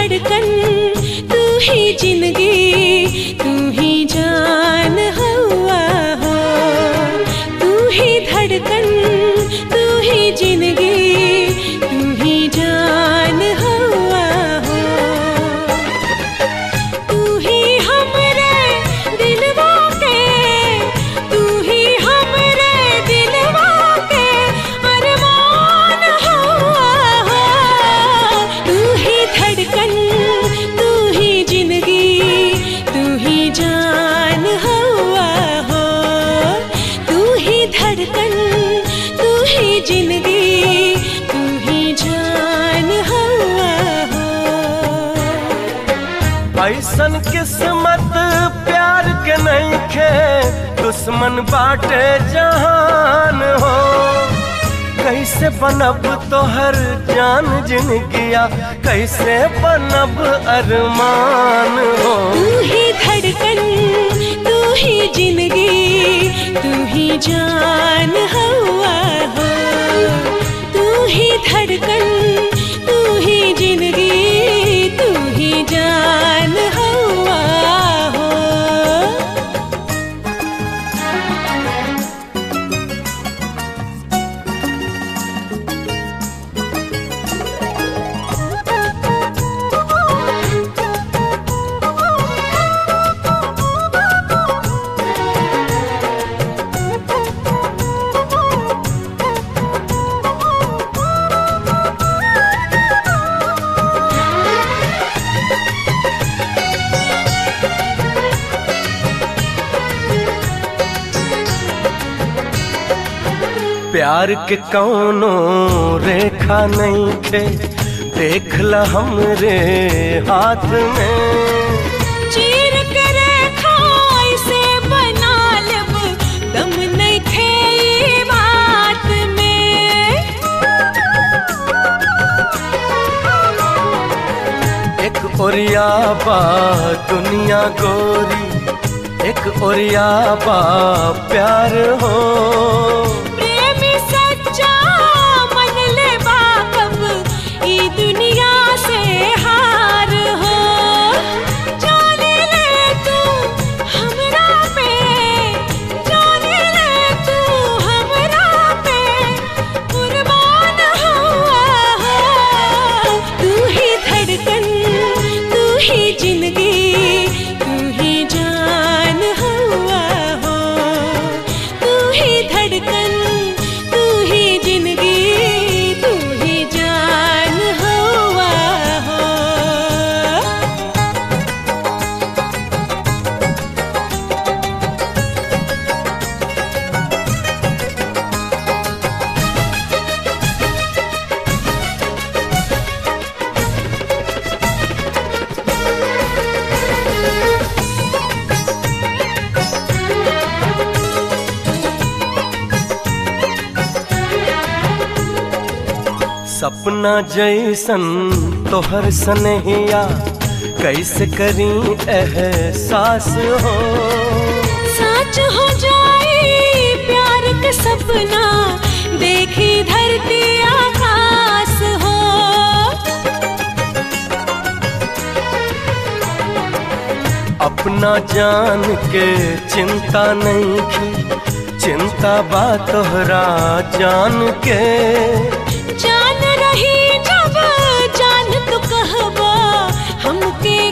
धड़कन तू ही जिंदगी तू ही जान हुआ हो। तू ही धड़कन तू ही जिंदगी तू ही जान हुआ हो। तू ही हमरे दिलवा के तू ही हमरे दिलवा के अरमान हुआ हो। तू ही धड़कन तू ही जिंदगी तू ही जान हुआ हो। तू ही धड़कन तू ही जिंदगी तू ही जान हुआ हो। ऐसन किस्मत प्यार के नहीं खे दुश्मन बाटे जहान हो। कैसे बनब तोहर जान जिनगिया कैसे बनब अरमान हो। तू ही धड़कन तू ही जिंदगी तू ही जान हुआ हो। तू ही धड़कन तू ही जिंदगी तू ही जान हुआ हो। प्यार के कौनो रेखा नहीं खे देख ला हमरे हाथ में। चीर के रेखा ऐसे बना लब दम नहीं खे ई बात में। एक ओरिया बा दुनिया गोरी एक ओरिया बा प्यार हो। प्रेमी सच्चा मन ले बाकब ई दुनिया से हार हो। जाने ले तू हमरा पे जाने ले तू हमरा पे कुर्बान हुआ हो। तू ही धड़कन तू ही जिंदगी तू ही जान हुआ हो। तू ही धड़कन तू ही जिंदगी तू ही जान हुआ हो। सपना जैसन तोहर सनहिया कैसे करी एहसास हो। सच हो जाए प्यार का सपना देखी धरती आकाश हो। अपना जान के चिंता नहीं की चिंता बा तोहरा जान के। जान रही जब जान तू कहबा हमके